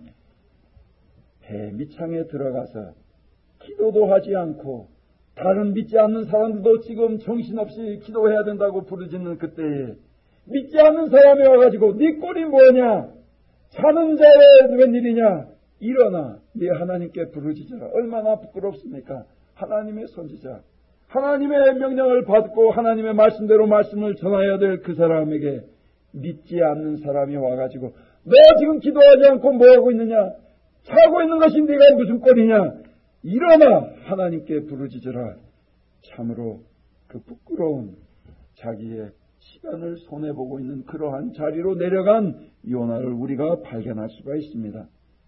배 밑창에 들어가서 기도도 하지 않고 다른 믿지 않는 사람들도 지금 정신없이 기도해야 된다고 부르짖는 그때에 믿지 않는 사람이 와가지고 네 꼴이 뭐냐? 자는 자의 웬일이냐? 일어나 네 하나님께 부르짖어라. 얼마나 부끄럽습니까? 하나님의 선지자, 하나님의 명령을 받고 하나님의 말씀대로 말씀을 전해야 될 그 사람에게 믿지 않는 사람이 와가지고 너 지금 기도하지 않고 뭐하고 있느냐? 자고 있는 것이 네가 무슨 꼴이냐? 일어나 하나님께 부르짖어라. 참으로 그 부끄러운 자기의 시간을 손해보고 있는 그러한 자리로 내려간 요나를 우리가 발견할 수가 있습니다.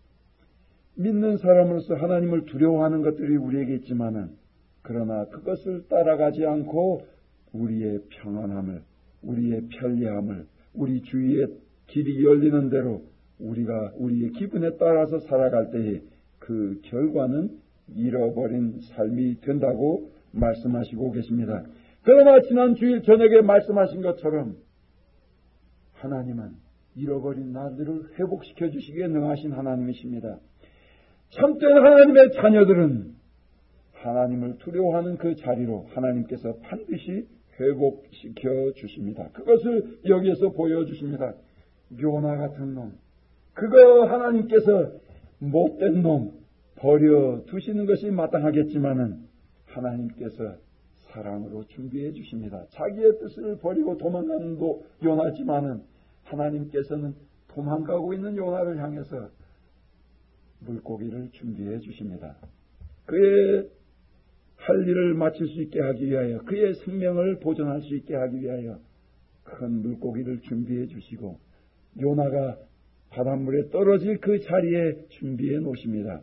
믿는 사람으로서 하나님을 두려워하는 것들이 우리에게 있지만은 그러나 그것을 따라가지 않고 우리의 평안함을, 우리의 편리함을, 우리 주위에 길이 열리는 대로 우리가 우리의 기분에 따라서 살아갈 때에 그 결과는 잃어버린 삶이 된다고 말씀하시고 계십니다. 그러나 지난 주일 저녁에 말씀하신 것처럼 하나님은 잃어버린 날들을 회복시켜 주시기에 능하신 하나님이십니다. 참된 하나님의 자녀들은 하나님을 두려워하는 그 자리로 하나님께서 반드시 회복시켜 주십니다. 그것을 여기에서 보여주십니다. 요나 같은 놈, 그거 하나님께서 못된 놈 버려두시는 것이 마땅하겠지만은 하나님께서 사랑으로 준비해 주십니다. 자기의 뜻을 버리고 도망가는 요나지만은 하나님께서는 도망가고 있는 요나를 향해서 물고기를 준비해 주십니다. 그의 할 일을 마칠 수 있게 하기 위하여, 그의 생명을 보존할 수 있게 하기 위하여 큰 물고기를 준비해 주시고 요나가 바닷물에 떨어질 그 자리에 준비해 놓으십니다.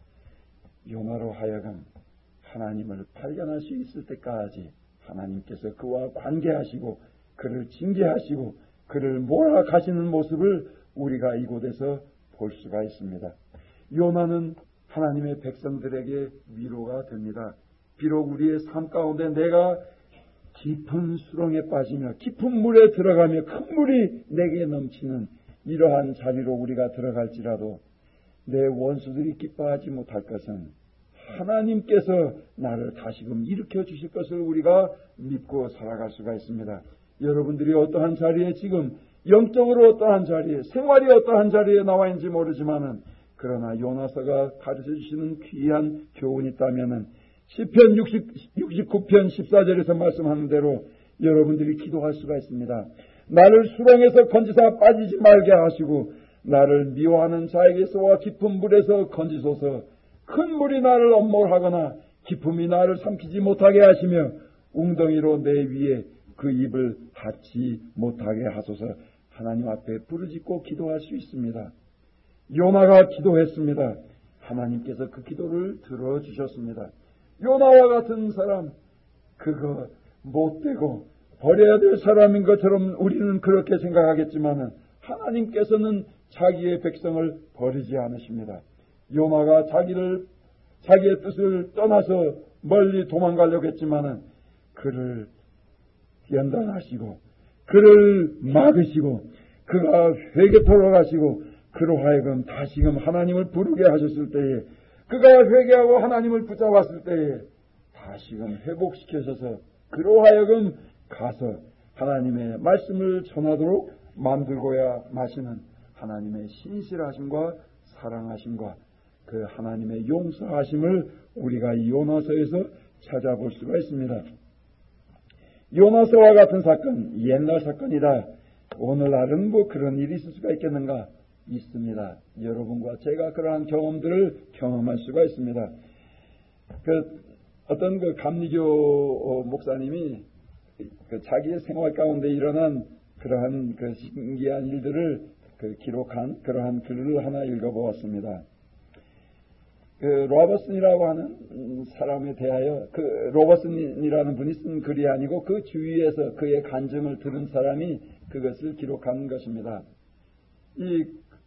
요나로 하여금 하나님을 발견할 수 있을 때까지 하나님께서 그와 관계하시고 그를 징계하시고 그를 몰아가시는 모습을 우리가 이곳에서 볼 수가 있습니다. 요나는 하나님의 백성들에게 위로가 됩니다. 비록 우리의 삶 가운데 내가 깊은 수렁에 빠지며 깊은 물에 들어가며 큰 물이 내게 넘치는 이러한 자리로 우리가 들어갈지라도 내 원수들이 기뻐하지 못할 것은 하나님께서 나를 다시금 일으켜 주실 것을 우리가 믿고 살아갈 수가 있습니다. 여러분들이 어떠한 자리에 지금 영적으로 어떠한 자리에, 생활이 어떠한 자리에 나와 있는지 모르지만은 그러나 요나서가 가르쳐 주시는 귀한 교훈이 있다면은 시편 69편 14절에서 말씀하는 대로 여러분들이 기도할 수가 있습니다. 나를 수렁에서 건지사 빠지지 말게 하시고 나를 미워하는 자에게서와 깊은 물에서 건지소서. 큰 물이 나를 엄몰하거나 깊음이 나를 삼키지 못하게 하시며 웅덩이로 내 위에 그 입을 닫지 못하게 하소서. 하나님 앞에 부르짖고 기도할 수 있습니다. 요나가 기도했습니다. 하나님께서 그 기도를 들어주셨습니다. 요나와 같은 사람, 그거 못되고 버려야 될 사람인 것처럼 우리는 그렇게 생각하겠지만 하나님께서는 자기의 백성을 버리지 않으십니다. 요나가 자기의 뜻을 떠나서 멀리 도망가려고 했지만 그를 연단하시고 그를 막으시고 그가 회개토록 하시고 그로 하여금 다시금 하나님을 부르게 하셨을 때에 그가 회개하고 하나님을 붙잡았을 때에 다시금 회복시켜셔서 그로 하여금 가서 하나님의 말씀을 전하도록 만들고야 마시는 하나님의 신실하심과 사랑하심과 그 하나님의 용서하심을 우리가 이 요나서에서 찾아볼 수가 있습니다. 요나서와 같은 사건, 옛날 사건이다. 오늘날은 뭐 그런 일이 있을 수가 있겠는가? 있습니다. 여러분과 제가 그러한 경험들을 경험할 수가 있습니다. 어떤 감리교 목사님이 자기의 생활 가운데 일어난 그러한 신기한 일들을 기록한 그러한 글을 하나 읽어보았습니다. 로버슨이라고 하는 사람에 대하여 로버슨이라는 분이 쓴 글이 아니고 그 주위에서 그의 간증을 들은 사람이 그것을 기록한 것입니다. 이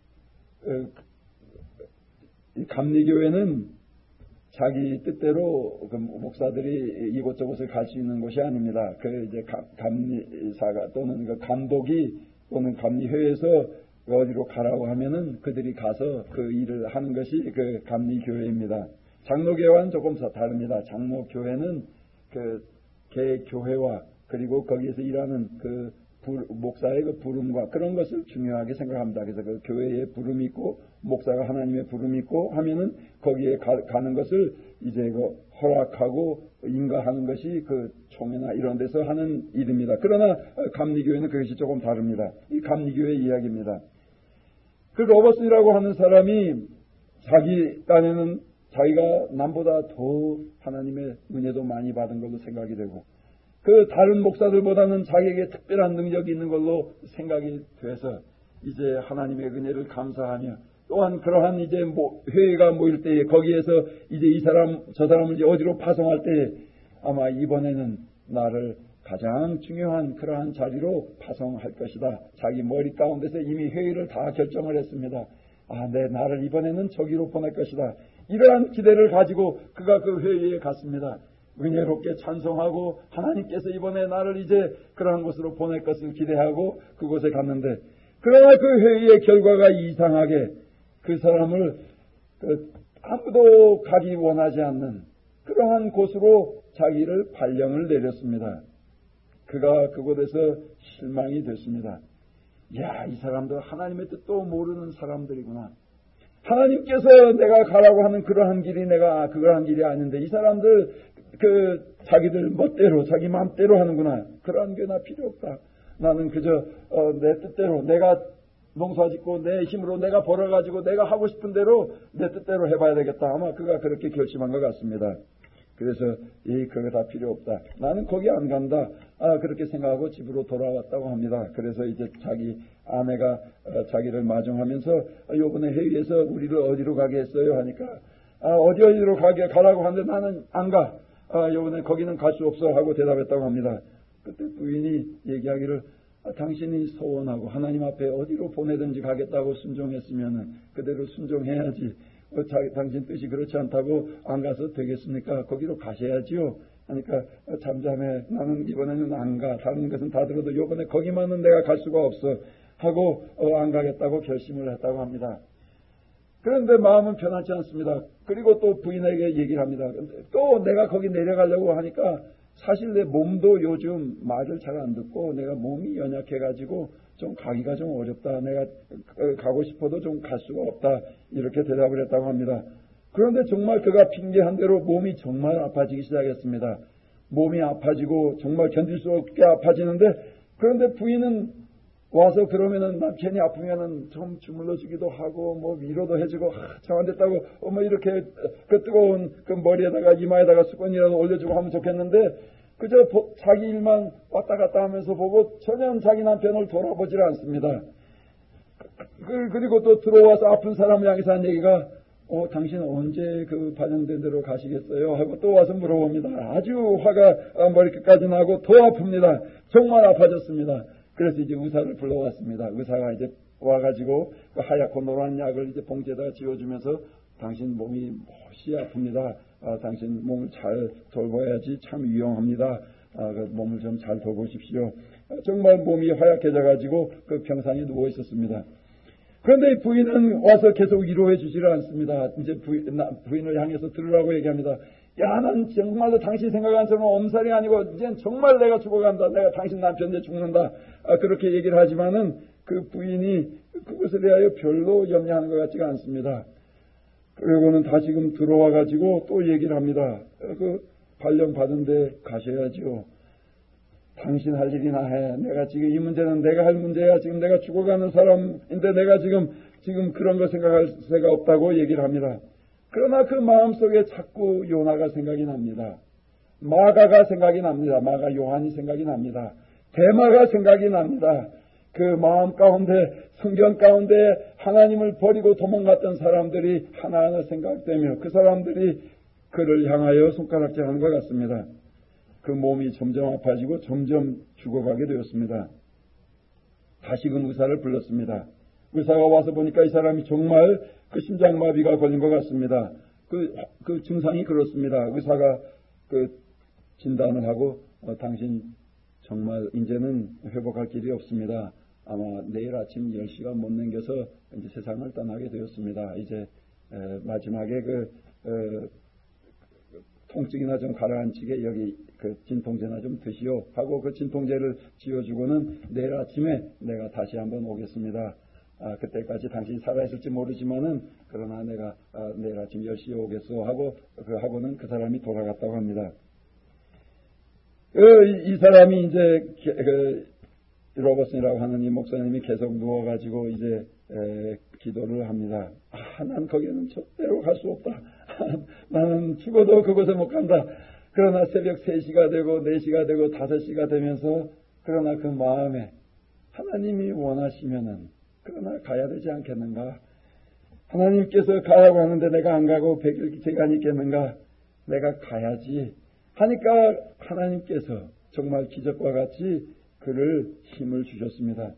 감리교회는 자기 뜻대로 목사들이 이곳저곳을 갈 수 있는 곳이 아닙니다. 이제 감리사가 또는 감독이 또는 감리회에서 어디로 가라고 하면은 그들이 가서 그 일을 하는 것이 감리교회입니다. 장로교회와는 조금 다릅니다. 장로교회는 개교회와 그리고 거기에서 일하는 목사의 부름과 그런 것을 중요하게 생각합니다. 그래서 교회에 부름이 있고 목사가 하나님의 부름이 있고 하면은 거기에 가는 것을 이제 허락하고 인가하는 것이 총회나 이런 데서 하는 일입니다. 그러나 감리교회는 그것이 조금 다릅니다. 이 감리교회 이야기입니다. 로버슨이라고 하는 사람이 자기 딴에는 자기가 남보다 더 하나님의 은혜도 많이 받은 걸로 생각이 되고 다른 목사들보다는 자기에게 특별한 능력이 있는 걸로 생각이 돼서 이제 하나님의 은혜를 감사하며 또한 그러한 이제 회의가 모일 때에 거기에서 이제 이 사람 저 사람을 이제 어디로 파송할 때에 아마 이번에는 나를 가장 중요한 그러한 자리로 파송할 것이다. 자기 머리 가운데서 이미 회의를 다 결정을 했습니다. 나를 이번에는 저기로 보낼 것이다. 이러한 기대를 가지고 그가 그 회의에 갔습니다. 은혜롭게 찬송하고 하나님께서 이번에 나를 이제 그러한 곳으로 보낼 것을 기대하고 그곳에 갔는데 그러나 그 회의의 결과가 이상하게 그 사람을 아무도 가기 원하지 않는 그러한 곳으로 자기를 발령을 내렸습니다. 그가 그곳에서 실망이 됐습니다. 이 사람들 하나님의 뜻도 모르는 사람들이구나. 하나님께서 내가 가라고 하는 그러한 길이 내가 그러한 길이 아닌데 이 사람들 자기들 멋대로 자기 마음대로 하는구나. 그러한 게 나 필요 없다. 나는 그저 내 뜻대로 내가 농사짓고 내 힘으로 내가 벌어가지고 내가 하고 싶은 대로 내 뜻대로 해봐야 되겠다. 아마 그가 그렇게 결심한 것 같습니다. 그래서 그거 다 필요 없다. 나는 거기 안 간다. 그렇게 생각하고 집으로 돌아왔다고 합니다. 그래서 이제 자기 아내가 자기를 마중하면서 요번에 회의에서 우리를 어디로 가게 했어요 하니까 어디로 가라고 하는데 나는 안 가. 요번에 거기는 갈 수 없어 하고 대답했다고 합니다. 그때 부인이 얘기하기를 당신이 소원하고 하나님 앞에 어디로 보내든지 가겠다고 순종했으면 그대로 순종해야지. 당신 뜻이 그렇지 않다고 안 가서 되겠습니까? 거기로 가셔야지요. 하니까 잠잠해. 나는 이번에는 안 가. 다른 것은 다 들어도 이번에 거기만은 내가 갈 수가 없어 하고 안 가겠다고 결심을 했다고 합니다. 그런데 마음은 편하지 않습니다. 그리고 또 부인에게 얘기를 합니다. 또 내가 거기 내려가려고 하니까 사실 내 몸도 요즘 말을 잘 안 듣고 내가 몸이 연약해가지고 좀 가기가 좀 어렵다. 내가 가고 싶어도 좀 갈 수가 없다. 이렇게 대답을 했다고 합니다. 그런데 정말 그가 핑계한 대로 몸이 정말 아파지기 시작했습니다. 몸이 아파지고 정말 견딜 수 없게 아파지는데, 그런데 부인은 와서 그러면은 남편이 아프면은 좀 주물러 주기도 하고 뭐 위로도 해주고 참 안 됐다고 뭐 이렇게 그 뜨거운 그 머리에다가 이마에다가 수건이라도 올려주고 하면 좋겠는데, 그저 자기 일만 왔다 갔다 하면서 보고 전혀 자기 남편을 돌아보질 않습니다. 그리고 또 들어와서 아픈 사람을 향해서 한 얘기가 당신 언제 그 발령된 대로 가시겠어요? 하고 또 와서 물어봅니다. 아주 화가 머리끝까지 나고 더 아픕니다. 정말 아파졌습니다. 그래서 이제 의사를 불러왔습니다. 의사가 이제 와가지고 그 하얗고 노란 약을 이제 봉지에다가 지어주면서 당신 몸이 몹시 아픕니다. 당신 몸을 잘 돌봐야지 참 위험합니다. 그 몸을 좀 잘 돌보십시오. 정말 몸이 하얗게져가지고 그 병상에 누워 있었습니다. 그런데 부인은 와서 계속 위로해 주지를 않습니다. 이제 부인을 향해서 들으라고 얘기합니다. 야, 난 정말로 당신 생각한 처럼 엄살이 아니고 이젠 정말 내가 죽어간다. 내가 당신 남편 이제 죽는다. 그렇게 얘기를 하지만은 그 부인이 그것에 대하여 별로 염려하는 것 같지가 않습니다. 그리고는 다시금 들어와 가지고 또 얘기를 합니다. 그 발령 받은데 가셔야죠. 당신 할 일이나 해. 내가 지금 이 문제는 내가 할 문제야. 지금 내가 죽어가는 사람인데 내가 지금 그런 거 생각할 새가 없다고 얘기를 합니다. 그러나 그 마음속에 자꾸 요나가 생각이 납니다. 마가가 생각이 납니다. 마가 요한이 생각이 납니다. 데마가 생각이 납니다. 그 마음 가운데, 성경 가운데 하나님을 버리고 도망갔던 사람들이 하나하나 생각되며 그 사람들이 그를 향하여 손가락질하는 것 같습니다. 그 몸이 점점 아파지고 점점 죽어가게 되었습니다. 다시금 의사를 불렀습니다. 의사가 와서 보니까 이 사람이 정말 그 심장마비가 걸린 것 같습니다. 그 증상이 그렇습니다. 의사가 그 진단을 하고 당신 정말 이제는 회복할 길이 없습니다. 아마 내일 아침 10시간 못 넘겨서 이제 세상을 떠나게 되었습니다. 이제 마지막에 통증이나 좀 가라앉히게 여기 그 진통제나 좀 드시오 하고 그 진통제를 지어주고는 내일 아침에 내가 다시 한번 오겠습니다. 그때까지 당신이 살아있을지 모르지만은 그러나 내가 내일 아침 10시에 오겠소 하고는 그 사람이 돌아갔다고 합니다. 이 사람이 이제 로버슨이라고 하는 이 목사님이 계속 누워가지고 이제 기도를 합니다. 난 거기는 절대로 갈 수 없다. 나는 죽어도 그곳에 못 간다. 그러나 새벽 3시가 되고 4시가 되고 5시가 되면서 그러나 그 마음에 하나님이 원하시면은 그러나 가야 되지 않겠는가? 하나님께서 가라고 하는데 내가 안 가고 100일 재간이 있겠는가? 내가 가야지 하니까 하나님께서 정말 기적과 같이 그를 힘을 주셨습니다.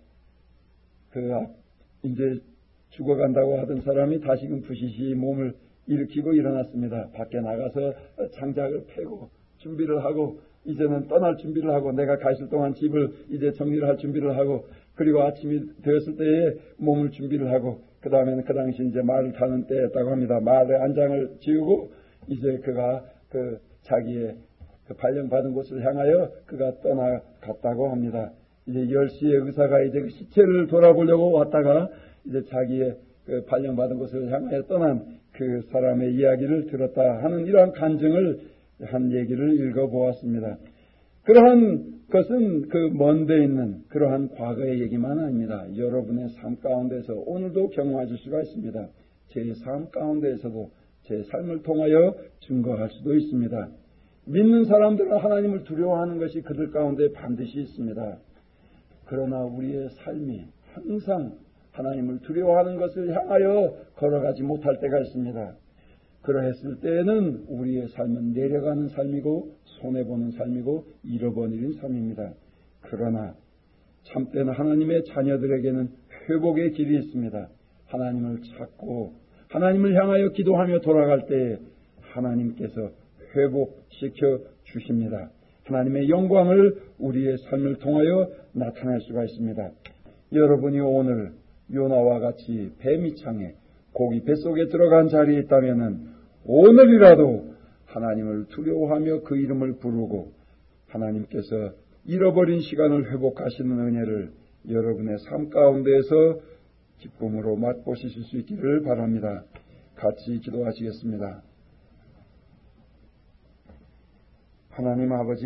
이제 죽어간다고 하던 사람이 다시금 부시시 몸을 일으키고 일어났습니다. 밖에 나가서 장작을 패고 준비를 하고 이제는 떠날 준비를 하고 내가 가 있을 동안 집을 이제 정리를 할 준비를 하고 그리고 아침이 되었을 때에 몸을 준비를 하고 그 다음에는 그 당시 이제 말을 타는 때였다고 합니다. 말의 안장을 지우고 이제 그가 자기의 발령 받은 곳을 향하여 그가 떠나갔다고 합니다. 이제 10시에 의사가 이제 그 시체를 돌아보려고 왔다가 이제 자기의 그 발령 받은 곳을 향하여 떠난 그 사람의 이야기를 들었다 하는 이러한 간증을 한 얘기를 읽어보았습니다. 그러한 것은 그 먼데 있는 그러한 과거의 얘기만 아닙니다. 여러분의 삶 가운데서 오늘도 경험하실 수가 있습니다. 제 삶 가운데에서도 제 삶을 통하여 증거할 수도 있습니다. 믿는 사람들은 하나님을 두려워하는 것이 그들 가운데 반드시 있습니다. 그러나 우리의 삶이 항상 하나님을 두려워하는 것을 향하여 걸어가지 못할 때가 있습니다. 그러했을 때에는 우리의 삶은 내려가는 삶이고 손해보는 삶이고 잃어버리는 삶입니다. 그러나 참되는 하나님의 자녀들에게는 회복의 길이 있습니다. 하나님을 찾고 하나님을 향하여 기도하며 돌아갈 때에 하나님께서 회복시켜 주십니다. 하나님의 영광을 우리의 삶을 통하여 나타낼 수가 있습니다. 여러분이 오늘 요나와 같이 뱀이창에 고기 뱃속에 들어간 자리에 있다면 오늘이라도 하나님을 두려워하며 그 이름을 부르고 하나님께서 잃어버린 시간을 회복하시는 은혜를 여러분의 삶 가운데에서 기쁨으로 맛보실 수 있기를 바랍니다. 같이 기도하시겠습니다. 하나님 아버지,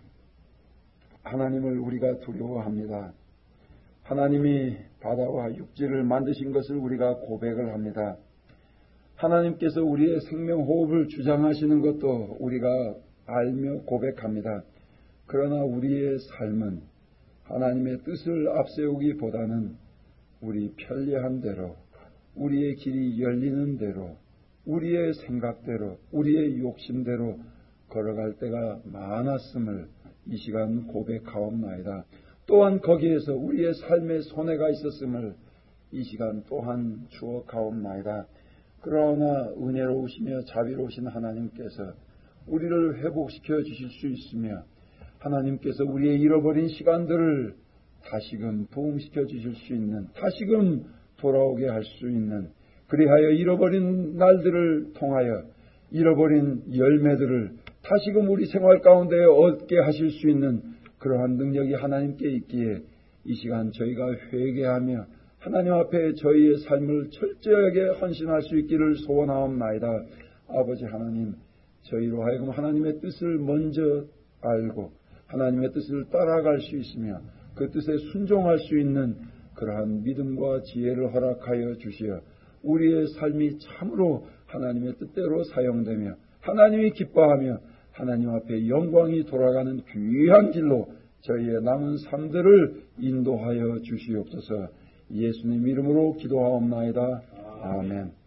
하나님을 우리가 두려워합니다. 하나님이 바다와 육지를 만드신 것을 우리가 고백을 합니다. 하나님께서 우리의 생명호흡을 주장하시는 것도 우리가 알며 고백합니다. 그러나 우리의 삶은 하나님의 뜻을 앞세우기보다는 우리 편리한 대로, 우리의 길이 열리는 대로, 우리의 생각대로, 우리의 욕심대로 걸어갈 때가 많았음을 이 시간 고백하옵나이다. 또한 거기에서 우리의 삶에 손해가 있었음을 이 시간 또한 추억하옵나이다. 그러나 은혜로우시며 자비로우신 하나님께서 우리를 회복시켜 주실 수 있으며 하나님께서 우리의 잃어버린 시간들을 다시금 부흥시켜 주실 수 있는, 다시금 돌아오게 할 수 있는, 그리하여 잃어버린 날들을 통하여 잃어버린 열매들을 다시금 우리 생활 가운데 얻게 하실 수 있는 그러한 능력이 하나님께 있기에 이 시간 저희가 회개하며 하나님 앞에 저희의 삶을 철저하게 헌신할 수 있기를 소원하옵나이다. 아버지 하나님, 저희로 하여금 하나님의 뜻을 먼저 알고 하나님의 뜻을 따라갈 수 있으며 그 뜻에 순종할 수 있는 그러한 믿음과 지혜를 허락하여 주시어 우리의 삶이 참으로 하나님의 뜻대로 사용되며 하나님이 기뻐하며 하나님 앞에 영광이 돌아가는 귀한 길로 저희의 남은 삶들을 인도하여 주시옵소서. 예수님 이름으로 기도하옵나이다. 아멘.